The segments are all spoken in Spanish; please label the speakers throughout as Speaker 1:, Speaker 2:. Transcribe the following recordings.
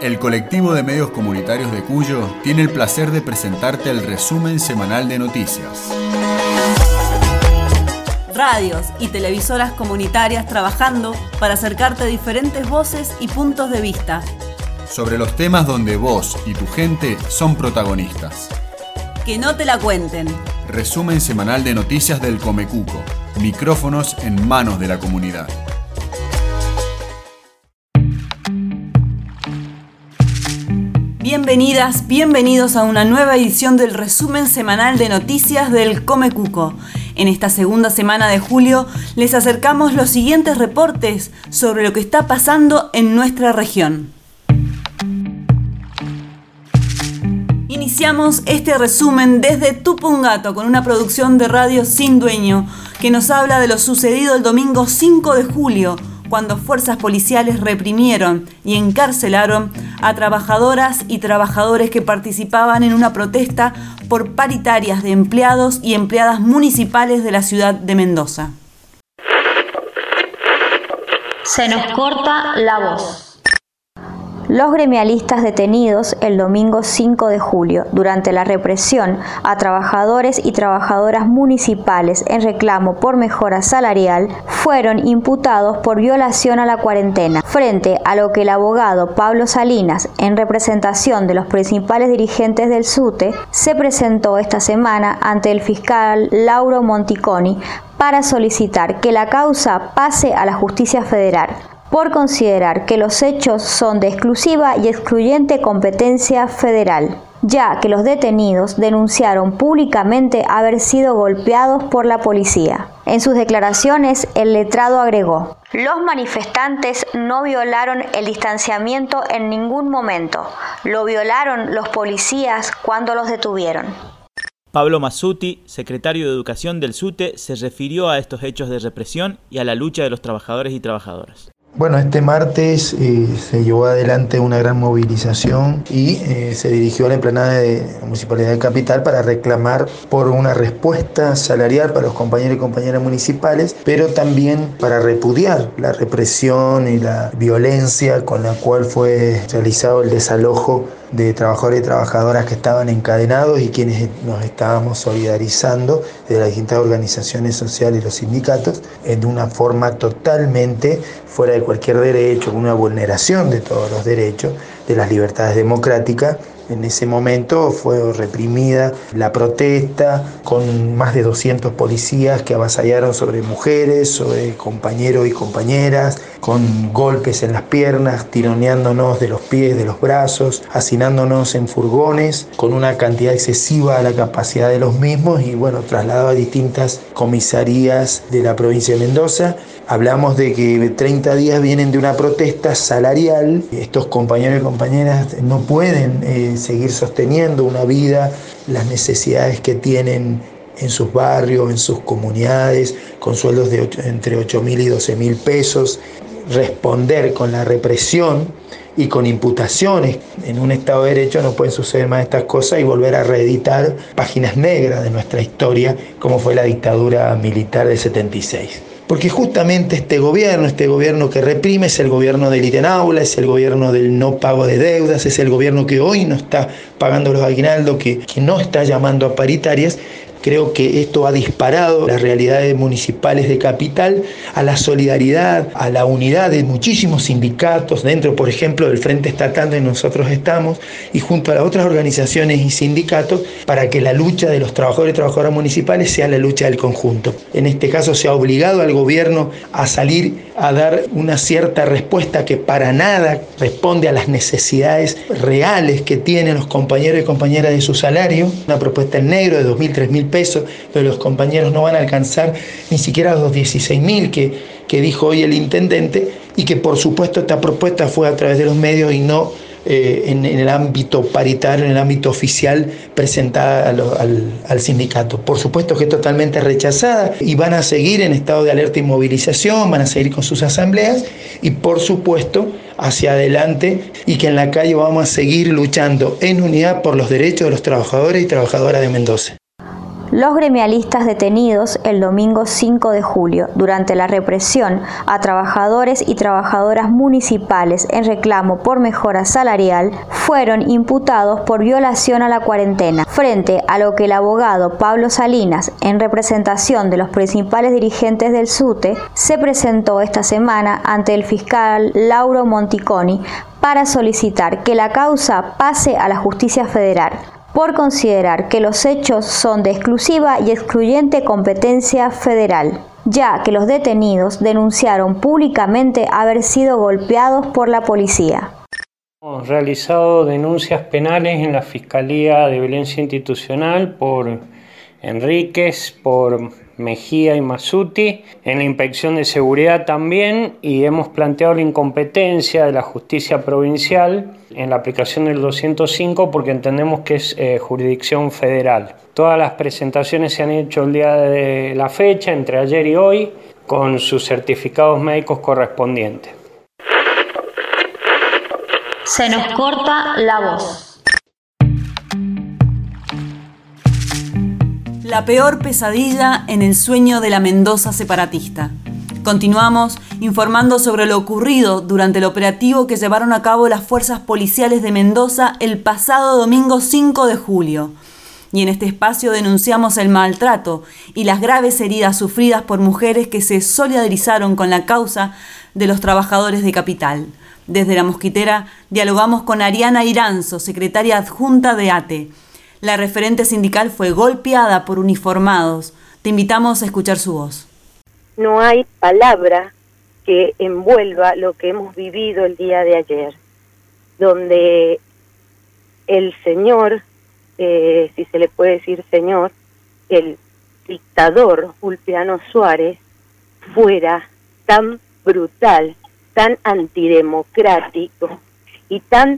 Speaker 1: El colectivo de medios comunitarios de Cuyo tiene el placer de presentarte el resumen semanal de noticias.
Speaker 2: Radios y televisoras comunitarias trabajando para acercarte a diferentes voces y puntos de vista.
Speaker 1: Sobre los temas donde vos y tu gente son protagonistas.
Speaker 2: Que no te la cuenten.
Speaker 1: Resumen semanal de noticias del Comecuco. Micrófonos en manos de la comunidad.
Speaker 2: Bienvenidas, bienvenidos a una nueva edición del resumen semanal de noticias del Comecuco. En esta segunda semana de julio les acercamos los siguientes reportes sobre lo que está pasando en nuestra región. Iniciamos este resumen desde Tupungato con una producción de Radio Sin Dueño que nos habla de lo sucedido el domingo 5 de julio, cuando fuerzas policiales reprimieron y encarcelaron a trabajadoras y trabajadores que participaban en una protesta por paritarias de empleados y empleadas municipales de la ciudad de Mendoza.
Speaker 3: Se nos corta la voz. Los gremialistas detenidos el domingo 5 de julio durante la represión a trabajadores y trabajadoras municipales en reclamo por mejora salarial fueron imputados por violación a la cuarentena, frente a lo que el abogado Pablo Salinas, en representación de los principales dirigentes del SUTE, se presentó esta semana ante el fiscal Lauro Monticoni para solicitar que la causa pase a la justicia federal, por considerar que los hechos son de exclusiva y excluyente competencia federal, ya que los detenidos denunciaron públicamente haber sido golpeados por la policía. En sus declaraciones, el letrado agregó: los manifestantes no violaron el distanciamiento en ningún momento, lo violaron los policías cuando los detuvieron.
Speaker 4: Pablo Mazzuti, secretario de Educación del SUTE, se refirió a estos hechos de represión y a la lucha de los trabajadores y trabajadoras.
Speaker 5: Bueno, este martes se llevó adelante una gran movilización y se dirigió a la explanada de la Municipalidad de Capital para reclamar por una respuesta salarial para los compañeros y compañeras municipales, pero también para repudiar la represión y la violencia con la cual fue realizado el desalojo de trabajadores y trabajadoras que estaban encadenados y quienes nos estábamos solidarizando de las distintas organizaciones sociales y los sindicatos de una forma totalmente fuera de cualquier derecho, una vulneración de todos los derechos, de las libertades democráticas. En ese momento fue reprimida la protesta con más de 200 policías que avasallaron sobre mujeres, sobre compañeros y compañeras, con golpes en las piernas, tironeándonos de los pies, de los brazos, hacinándonos en furgones, con una cantidad excesiva a la capacidad de los mismos y trasladado a distintas comisarías de la provincia de Mendoza. Hablamos de que 30 días vienen de una protesta salarial. Estos compañeros y compañeras no pueden seguir sosteniendo una vida, las necesidades que tienen en sus barrios, en sus comunidades, con sueldos de entre 8.000 y 12.000 pesos. Responder con la represión y con imputaciones en un Estado de Derecho no pueden suceder más estas cosas y volver a reeditar páginas negras de nuestra historia, como fue la dictadura militar del 76. Porque justamente este gobierno que reprime es el gobierno del ítem aula, es el gobierno del no pago de deudas, es el gobierno que hoy no está pagando los aguinaldos, que no está llamando a paritarias. Creo que esto ha disparado las realidades municipales de Capital a la solidaridad, a la unidad de muchísimos sindicatos, dentro, por ejemplo, del Frente Estatal donde nosotros estamos, y junto a las otras organizaciones y sindicatos, para que la lucha de los trabajadores y trabajadoras municipales sea la lucha del conjunto. En este caso se ha obligado al gobierno a salir a dar una cierta respuesta que para nada responde a las necesidades reales que tienen los compañeros y compañeras de su salario. Una propuesta en negro de 2.000, 3.000 pesos, pero los compañeros no van a alcanzar ni siquiera los 16.000 que dijo hoy el intendente, y que por supuesto esta propuesta fue a través de los medios y no en el ámbito paritario, en el ámbito oficial presentada al sindicato. Por supuesto que es totalmente rechazada y van a seguir en estado de alerta y movilización, van a seguir con sus asambleas y por supuesto hacia adelante, y que en la calle vamos a seguir luchando en unidad por los derechos de los trabajadores y trabajadoras de Mendoza.
Speaker 3: Los gremialistas detenidos el domingo 5 de julio durante la represión a trabajadores y trabajadoras municipales en reclamo por mejora salarial fueron imputados por violación a la cuarentena, frente a lo que el abogado Pablo Salinas, en representación de los principales dirigentes del SUTE, se presentó esta semana ante el fiscal Lauro Monticoni para solicitar que la causa pase a la justicia federal, por considerar que los hechos son de exclusiva y excluyente competencia federal, ya que los detenidos denunciaron públicamente haber sido golpeados por la policía.
Speaker 6: Hemos realizado denuncias penales en la Fiscalía de Violencia Institucional por Enríquez, por Mejía y Mazzuti, en la Inspección de Seguridad también, y hemos planteado la incompetencia de la justicia provincial en la aplicación del 205 porque entendemos que es jurisdicción federal. Todas las presentaciones se han hecho el día de la fecha, entre ayer y hoy, con sus certificados médicos correspondientes.
Speaker 3: Se nos corta la voz.
Speaker 2: La peor pesadilla en el sueño de la Mendoza separatista. Continuamos informando sobre lo ocurrido durante el operativo que llevaron a cabo las fuerzas policiales de Mendoza el pasado domingo 5 de julio. Y en este espacio denunciamos el maltrato y las graves heridas sufridas por mujeres que se solidarizaron con la causa de los trabajadores de Capital. Desde La Mosquitera dialogamos con Ariana Iranzo, secretaria adjunta de ATE. La referente sindical fue golpeada por uniformados. Te invitamos a escuchar su voz.
Speaker 7: No hay palabra que envuelva lo que hemos vivido el día de ayer, donde el señor, si se le puede decir señor, el dictador Ulpiano Suárez, fuera tan brutal, tan antidemocrático y tan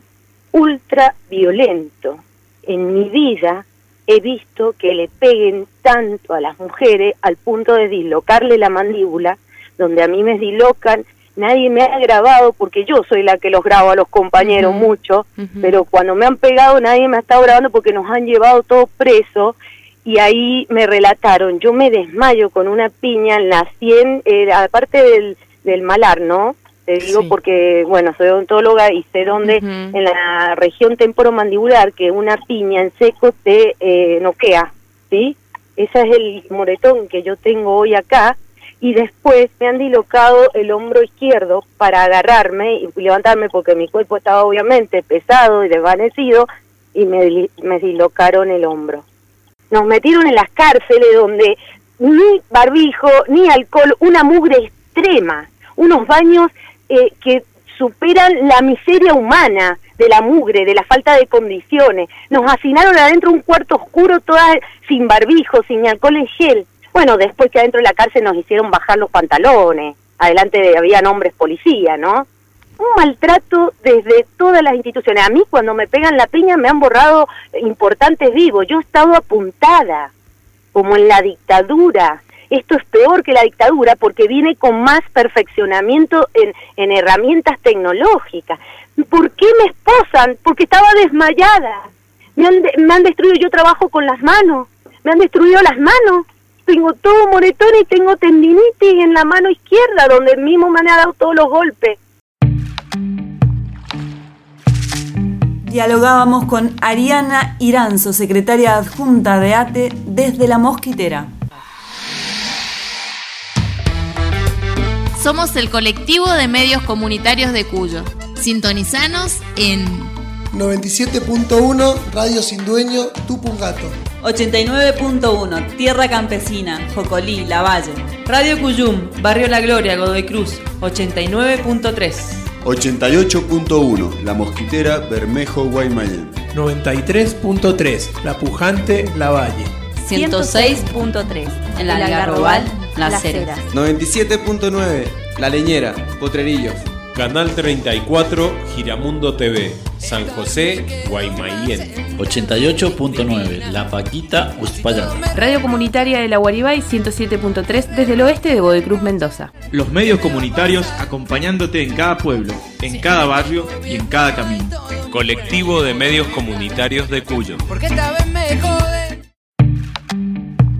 Speaker 7: ultraviolento. En mi vida he visto que le peguen tanto a las mujeres al punto de dislocarle la mandíbula, donde a mí me dislocan, nadie me ha grabado porque yo soy la que los grabo a los compañeros mucho, pero cuando me han pegado nadie me ha estado grabando porque nos han llevado todos presos y ahí me relataron, yo me desmayo con una piña en la 100, aparte del malar, ¿no? Te digo sí. Porque, bueno, soy odontóloga y sé dónde en la región temporomandibular que una piña en seco te noquea, ¿sí? Ese es el moretón que yo tengo hoy acá y después me han dislocado el hombro izquierdo para agarrarme y levantarme porque mi cuerpo estaba obviamente pesado y desvanecido y me dislocaron el hombro. Nos metieron en las cárceles donde ni barbijo, ni alcohol, una mugre extrema, unos baños que superan la miseria humana de la mugre, de la falta de condiciones. Nos hacinaron adentro un cuarto oscuro, todas sin barbijo, sin alcohol en gel. Bueno, después que adentro de la cárcel nos hicieron bajar los pantalones, adelante habían hombres policía, ¿no? Un maltrato desde todas las instituciones. A mí cuando me pegan la piña me han borrado importantes vivos. Yo he estado apuntada, como en la dictadura. Esto es peor que la dictadura porque viene con más perfeccionamiento en herramientas tecnológicas. ¿Por qué me esposan? Porque estaba desmayada. Me han destruido, yo trabajo con las manos, me han destruido las manos. Tengo todo moretón y tengo tendinitis en la mano izquierda, donde mismo me han dado todos los golpes.
Speaker 2: Dialogábamos con Ariana Iranzo, secretaria adjunta de ATE desde La Mosquitera.
Speaker 8: Somos el colectivo de medios comunitarios de Cuyo. Sintonizanos en
Speaker 9: 97.1 Radio Sin Dueño, Tupungato.
Speaker 2: 89.1 Tierra Campesina, Jocolí, Lavalle. Radio Cuyum, Barrio La Gloria, Godoy Cruz. 89.3.
Speaker 1: 88.1 La Mosquitera, Bermejo, Guaymallén.
Speaker 10: 93.3 La Pujante, Lavalle.
Speaker 11: 106.3 en la Algarrobal, Las Heras.
Speaker 12: 97.9 La Leñera, Potrerillos.
Speaker 13: Canal 34 Giramundo TV, San José, Guaymallén.
Speaker 14: 88.9 La Paquita, Uspallata.
Speaker 11: Radio Comunitaria de la Guaribay, 107.3 desde el oeste de Godoy Cruz, Mendoza.
Speaker 4: Los medios comunitarios acompañándote en cada pueblo, en cada barrio y en cada camino.
Speaker 13: Colectivo de medios comunitarios de Cuyo.
Speaker 15: Porque esta vez me joden.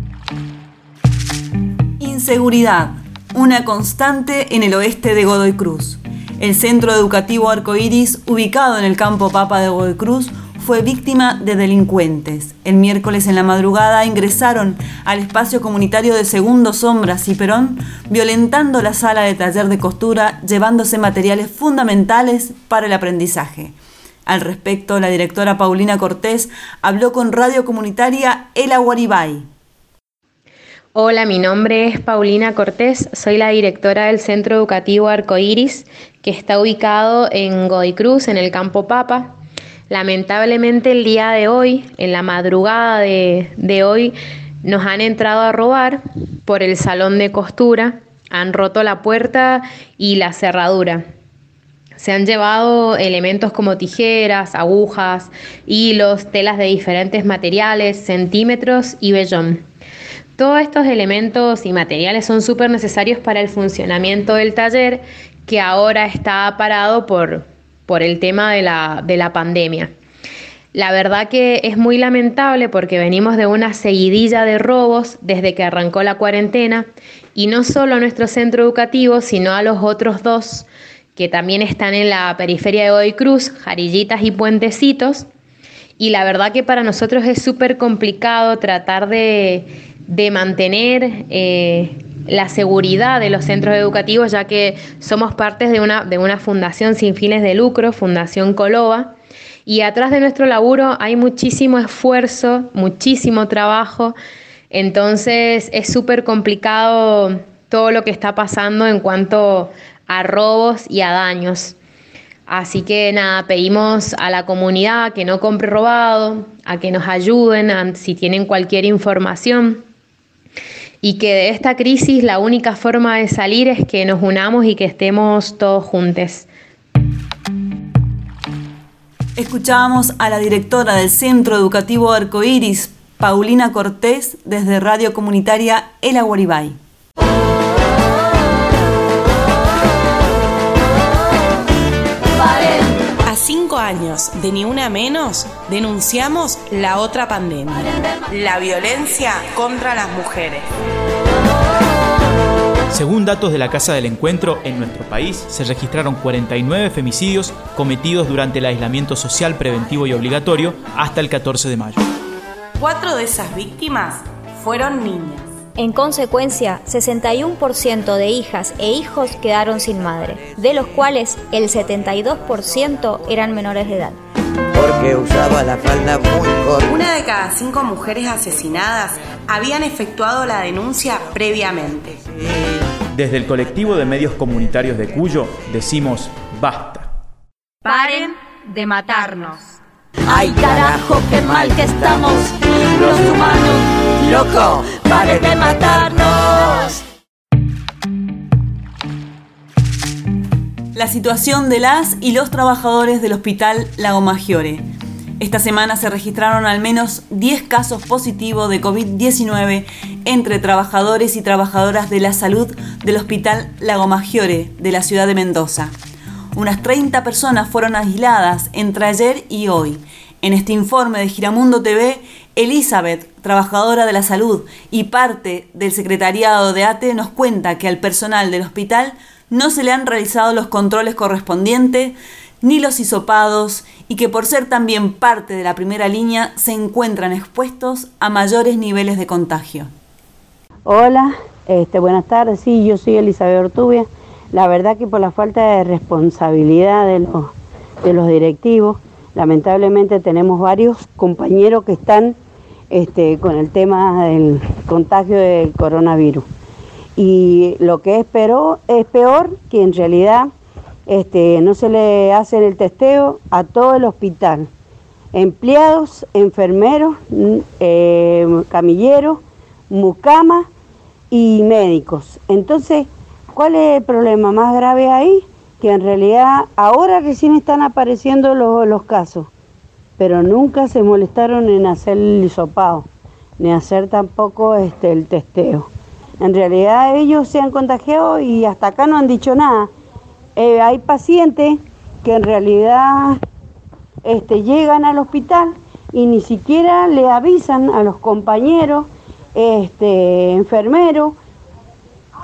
Speaker 2: Inseguridad, una constante en el oeste de Godoy Cruz. El Centro Educativo Arcoíris, ubicado en el Campo Papa de Godoy Cruz, fue víctima de delincuentes. El miércoles en la madrugada ingresaron al espacio comunitario de Segundo Sombras y Perón, violentando la sala de taller de costura, llevándose materiales fundamentales para el aprendizaje. Al respecto, la directora Paulina Cortés habló con Radio Comunitaria El Aguaribay.
Speaker 15: Hola, mi nombre es Paulina Cortés, soy la directora del Centro Educativo Arcoíris, que está ubicado en Godoy Cruz, en el Campo Papa. Lamentablemente el día de hoy, en la madrugada de hoy, nos han entrado a robar por el salón de costura, han roto la puerta y la cerradura. Se han llevado elementos como tijeras, agujas, hilos, telas de diferentes materiales, centímetros y vellón. Todos estos elementos y materiales son súper necesarios para el funcionamiento del taller, que ahora está parado por el tema de la pandemia. La verdad que es muy lamentable porque venimos de una seguidilla de robos desde que arrancó la cuarentena, y no solo a nuestro centro educativo, sino a los otros dos que también están en la periferia de Godoy Cruz, Jarillitas y Puentecitos, y la verdad que para nosotros es súper complicado tratar de mantener la seguridad de los centros educativos, ya que somos parte de una fundación sin fines de lucro, Fundación Coloba, y atrás de nuestro laburo hay muchísimo esfuerzo, muchísimo trabajo, entonces es súper complicado todo lo que está pasando en cuanto a robos y a daños. Así que nada, pedimos a la comunidad que no compre robado, a que nos ayuden si tienen cualquier información, y que de esta crisis la única forma de salir es que nos unamos y que estemos todos juntos.
Speaker 2: Escuchábamos a la directora del Centro Educativo Arcoíris, Paulina Cortés, desde Radio Comunitaria El Aguaribay.
Speaker 16: A 5 años de Ni Una Menos, denunciamos la otra pandemia, la violencia contra las mujeres.
Speaker 4: Según datos de la Casa del Encuentro, en nuestro país se registraron 49 femicidios cometidos durante el aislamiento social preventivo y obligatorio hasta el 14 de mayo.
Speaker 16: 4 de esas víctimas fueron niñas.
Speaker 3: En consecuencia, 61% de hijas e hijos quedaron sin madre, de los cuales el 72% eran menores de edad.
Speaker 17: Porque usaba la falda muy corta.
Speaker 16: 1 de cada 5 mujeres asesinadas habían efectuado la denuncia previamente.
Speaker 4: Desde el colectivo de medios comunitarios de Cuyo decimos basta.
Speaker 3: Paren de matarnos.
Speaker 17: ¡Ay, carajo, qué mal que estamos los humanos! ¡Loco, paren de matarnos!
Speaker 2: La situación de las y los trabajadores del Hospital Lago Maggiore. Esta semana se registraron al menos 10 casos positivos de COVID-19 entre trabajadores y trabajadoras de la salud del Hospital Lago Maggiore de la ciudad de Mendoza. Unas 30 personas fueron aisladas entre ayer y hoy. En este informe de Giramundo TV, Elizabeth, trabajadora de la salud y parte del secretariado de ATE, nos cuenta que al personal del hospital no se le han realizado los controles correspondientes ni los hisopados, y que por ser también parte de la primera línea se encuentran expuestos a mayores niveles de contagio.
Speaker 18: Hola, buenas tardes. Sí, yo soy Elizabeth Ortubia. La verdad que por la falta de responsabilidad de los directivos, lamentablemente tenemos varios compañeros que están con el tema del contagio del coronavirus. Y lo que es peor que en realidad no se le hace el testeo a todo el hospital. Empleados, enfermeros, camilleros, mucamas y médicos. Entonces, ¿cuál es el problema más grave ahí? Que en realidad ahora recién están apareciendo los casos, pero nunca se molestaron en hacer el hisopado, ni hacer tampoco el testeo. En realidad ellos se han contagiado y hasta acá no han dicho nada. Hay pacientes que en realidad llegan al hospital y ni siquiera le avisan a los compañeros enfermeros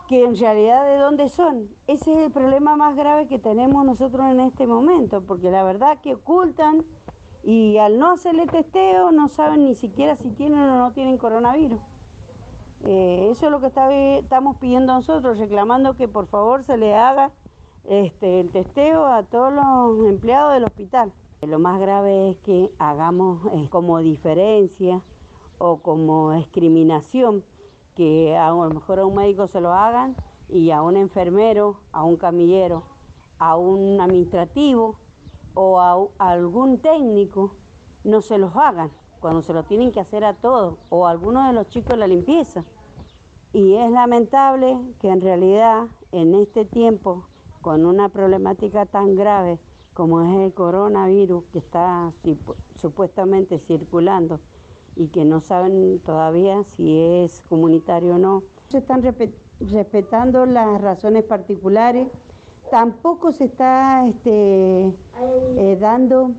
Speaker 18: que en realidad de dónde son. Ese es el problema más grave que tenemos nosotros en este momento, porque la verdad que ocultan y al no hacerle testeo no saben ni siquiera si tienen o no tienen coronavirus. Eso es lo que estamos pidiendo nosotros, reclamando que por favor se le haga el testeo a todos los empleados del hospital. Lo más grave es que hagamos como diferencia o como discriminación, que a lo mejor a un médico se lo hagan y a un enfermero, a un camillero, a un administrativo o a algún técnico no se los hagan, cuando se lo tienen que hacer a todos, o a algunos de los chicos de la limpieza. Y es lamentable que en realidad en este tiempo, con una problemática tan grave como es el coronavirus que está supuestamente circulando y que no saben todavía si es comunitario o no, se están respetando las razones particulares, tampoco se está dando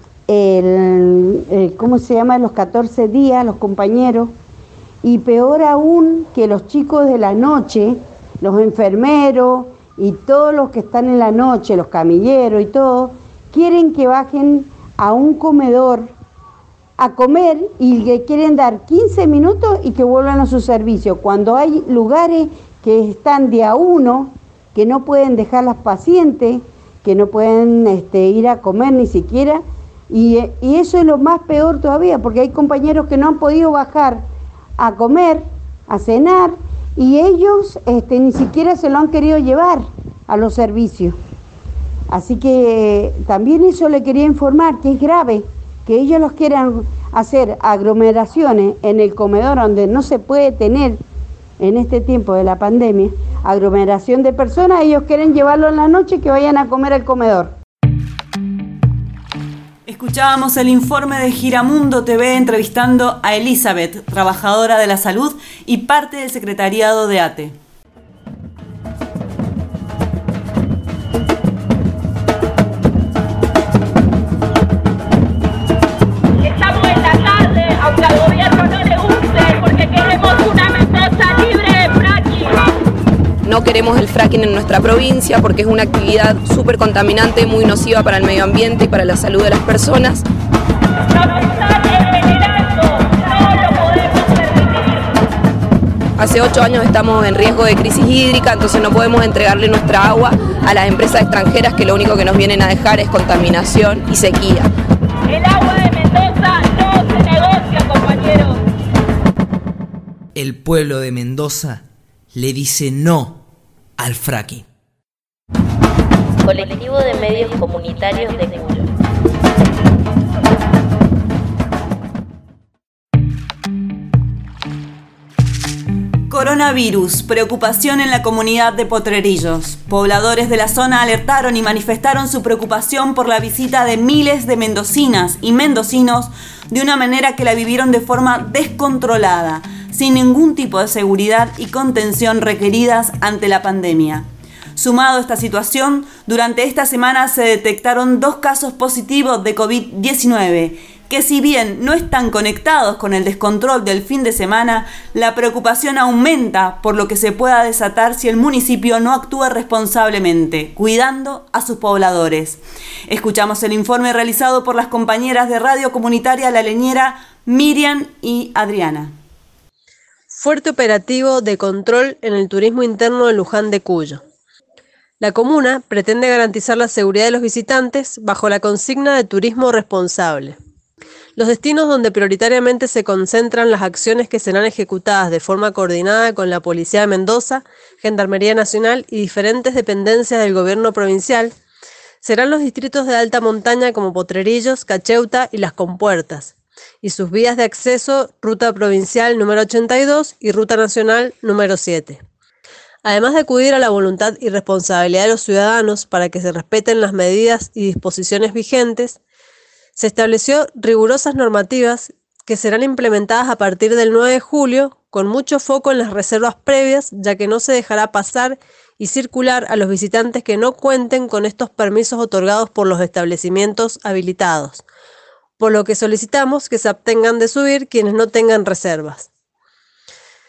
Speaker 18: ¿cómo se llama? Los 14 días a los compañeros, y peor aún que los chicos de la noche, los enfermeros y todos los que están en la noche, los camilleros y todo, quieren que bajen a un comedor a comer y le quieren dar 15 minutos y que vuelvan a su servicio, cuando hay lugares que están de a uno, que no pueden dejar las pacientes, que no pueden ir a comer ni siquiera, y eso es lo más peor todavía, porque hay compañeros que no han podido bajar a comer, a cenar, y ellos ni siquiera se lo han querido llevar a los servicios. Así que también eso le quería informar, que es grave, que ellos los quieran hacer aglomeraciones en el comedor donde no se puede tener en este tiempo de la pandemia, aglomeración de personas, ellos quieren llevarlo en la noche que vayan a comer al comedor.
Speaker 2: Escuchábamos el informe de Giramundo TV entrevistando a Elizabeth, trabajadora de la salud y parte del secretariado de ATE.
Speaker 17: Estamos en la calle, aunque al gobierno no le guste, porque queremos una Mendoza libre de fracking.
Speaker 19: No queremos el fracking en nuestra provincia porque es una actividad súper contaminante, muy nociva para el medio ambiente y para la salud de las personas. Hace 8 años estamos en riesgo de crisis hídrica, entonces no podemos entregarle nuestra agua a las empresas extranjeras que lo único que nos vienen a dejar es contaminación y sequía.
Speaker 17: El agua de Mendoza no se negocia, compañeros.
Speaker 20: El pueblo de Mendoza le dice no al fracking.
Speaker 21: Colectivo de medios comunitarios de Cuyo.
Speaker 2: Coronavirus, preocupación en la comunidad de Potrerillos. Pobladores de la zona alertaron y manifestaron su preocupación por la visita de miles de mendocinas y mendocinos de una manera que la vivieron de forma descontrolada, sin ningún tipo de seguridad y contención requeridas ante la pandemia. Sumado a esta situación, durante esta semana se detectaron 2 casos positivos de COVID-19, que si bien no están conectados con el descontrol del fin de semana, la preocupación aumenta por lo que se pueda desatar si el municipio no actúa responsablemente, cuidando a sus pobladores. Escuchamos el informe realizado por las compañeras de Radio Comunitaria La Leñera, Miriam y Adriana.
Speaker 22: Fuerte operativo de control en el turismo interno de Luján de Cuyo. La comuna pretende garantizar la seguridad de los visitantes bajo la consigna de turismo responsable. Los destinos donde prioritariamente se concentran las acciones que serán ejecutadas de forma coordinada con la Policía de Mendoza, Gendarmería Nacional y diferentes dependencias del gobierno provincial serán los distritos de alta montaña como Potrerillos, Cacheuta y Las Compuertas, y sus vías de acceso, Ruta Provincial número 82 y Ruta Nacional número 7. Además de acudir a la voluntad y responsabilidad de los ciudadanos para que se respeten las medidas y disposiciones vigentes, se estableció rigurosas normativas que serán implementadas a partir del 9 de julio, con mucho foco en las reservas previas, ya que no se dejará pasar y circular a los visitantes que no cuenten con estos permisos otorgados por los establecimientos habilitados, por lo que solicitamos que se abstengan de subir quienes no tengan reservas.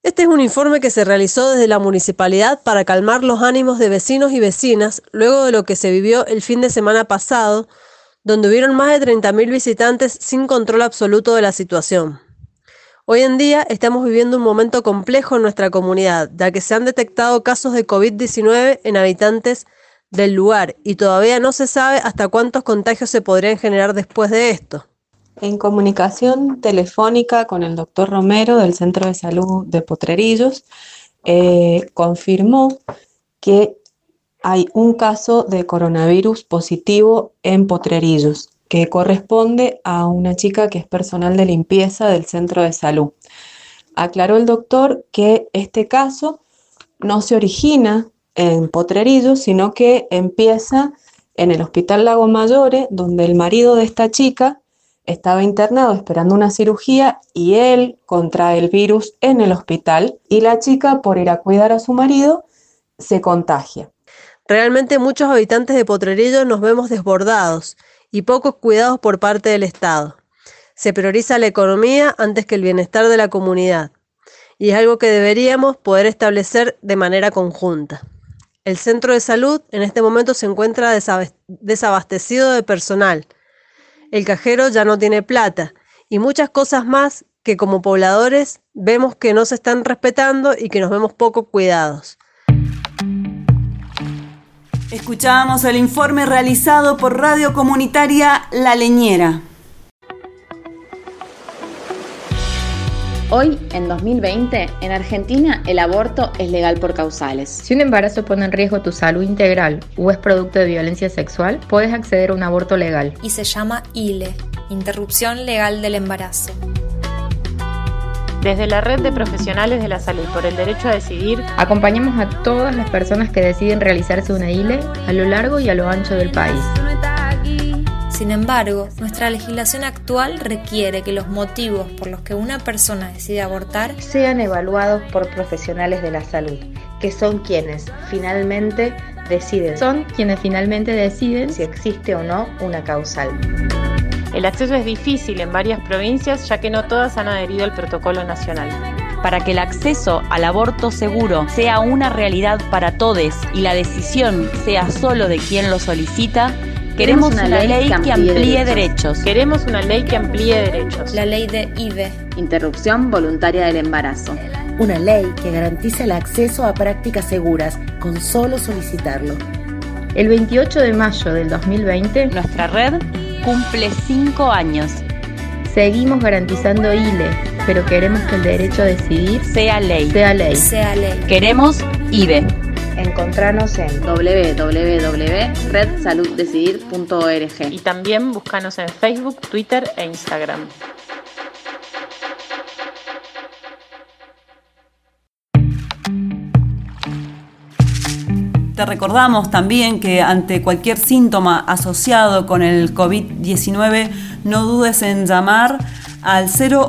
Speaker 22: Este es un informe que se realizó desde la municipalidad para calmar los ánimos de vecinos y vecinas luego de lo que se vivió el fin de semana pasado, donde hubieron más de 30.000 visitantes sin control absoluto de la situación. Hoy en día estamos viviendo un momento complejo en nuestra comunidad, ya que se han detectado casos de COVID-19 en habitantes del lugar y todavía no se sabe hasta cuántos contagios se podrían generar después de esto.
Speaker 5: En comunicación telefónica con el doctor Romero del Centro de Salud de Potrerillos, confirmó que hay un caso de coronavirus positivo en Potrerillos, que corresponde a una chica que es personal de limpieza del centro de salud. Aclaró el doctor que este caso no se origina en Potrerillos, sino que empieza en el Hospital Lago Mayore, donde el marido de esta chica estaba internado esperando una cirugía y él contrae el virus en el hospital y la chica, por ir a cuidar a su marido, se contagia.
Speaker 22: Realmente muchos habitantes de Potrerillos nos vemos desbordados y pocos cuidados por parte del Estado. Se prioriza la economía antes que el bienestar de la comunidad y es algo que deberíamos poder establecer de manera conjunta. El centro de salud en este momento se encuentra desabastecido de personal. El cajero ya no tiene plata y muchas cosas más que como pobladores vemos que no se están respetando y que nos vemos poco cuidados.
Speaker 2: Escuchábamos el informe realizado por Radio Comunitaria La Leñera.
Speaker 6: Hoy, en 2020, en Argentina el aborto es legal por causales.
Speaker 15: Si un embarazo pone en riesgo tu salud integral o es producto de violencia sexual, puedes acceder a un aborto legal.
Speaker 23: Y se llama ILE, Interrupción Legal del Embarazo.
Speaker 11: Desde la Red de Profesionales de la Salud por el Derecho a Decidir,
Speaker 15: acompañamos a todas las personas que deciden realizarse una ILE a lo largo y a lo ancho del país.
Speaker 23: Sin embargo, nuestra legislación actual requiere que los motivos por los que una persona decide abortar
Speaker 15: sean evaluados por profesionales de la salud, que son quienes finalmente deciden. Si existe o no una causal.
Speaker 11: El acceso es difícil en varias provincias, ya que no todas han adherido al protocolo nacional.
Speaker 24: Para que el acceso al aborto seguro sea una realidad para todos y la decisión sea solo de quien lo solicita, queremos una ley que amplíe derechos.
Speaker 11: Queremos una ley que amplíe derechos.
Speaker 23: La ley de IVE.
Speaker 6: Interrupción voluntaria del embarazo.
Speaker 25: Una ley que garantice el acceso a prácticas seguras con solo solicitarlo.
Speaker 15: El 28 de mayo del 2020,
Speaker 24: nuestra red cumple 5 años.
Speaker 15: Seguimos garantizando ILE, pero queremos que el derecho a decidir
Speaker 24: sea ley.
Speaker 23: Queremos
Speaker 24: IVE.
Speaker 6: Encontranos en www.redsaluddecidir.org
Speaker 11: y también búscanos en Facebook, Twitter e Instagram.
Speaker 2: Te recordamos también que ante cualquier síntoma asociado con el COVID-19 no dudes en llamar al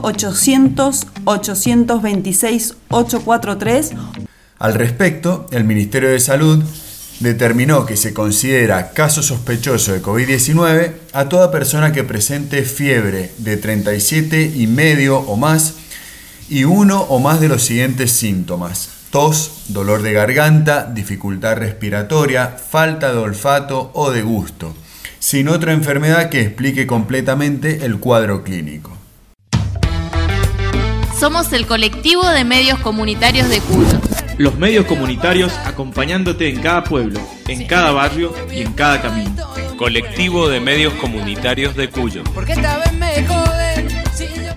Speaker 2: 0800-826-843.
Speaker 1: Al respecto, el Ministerio de Salud determinó que se considera caso sospechoso de COVID-19 a toda persona que presente fiebre de 37,5 o más y uno o más de los siguientes síntomas: tos, dolor de garganta, dificultad respiratoria, falta de olfato o de gusto, sin otra enfermedad que explique completamente el cuadro clínico.
Speaker 8: Somos el colectivo de medios comunitarios de Cuyo.
Speaker 4: Los medios comunitarios acompañándote en cada pueblo, en cada barrio y en cada camino.
Speaker 13: Colectivo de medios comunitarios de Cuyo.
Speaker 17: Porque esta vez me joden si yo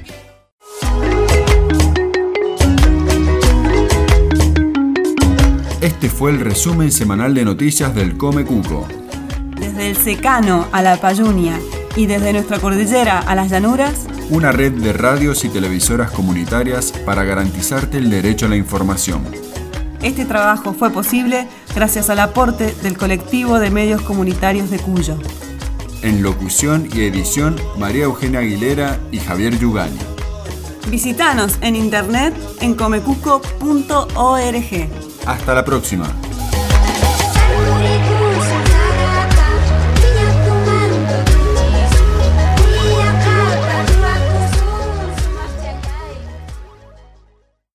Speaker 1: Este fue el resumen semanal de noticias del Come Cuco.
Speaker 2: Desde el secano a la Payunia y desde nuestra cordillera a las llanuras,
Speaker 1: una red de radios y televisoras comunitarias para garantizarte el derecho a la información.
Speaker 2: Este trabajo fue posible gracias al aporte del colectivo de medios comunitarios de Cuyo.
Speaker 1: En locución y edición, María Eugenia Aguilera y Javier Yugani.
Speaker 2: Visítanos en internet en comecuco.org.
Speaker 1: Hasta la próxima.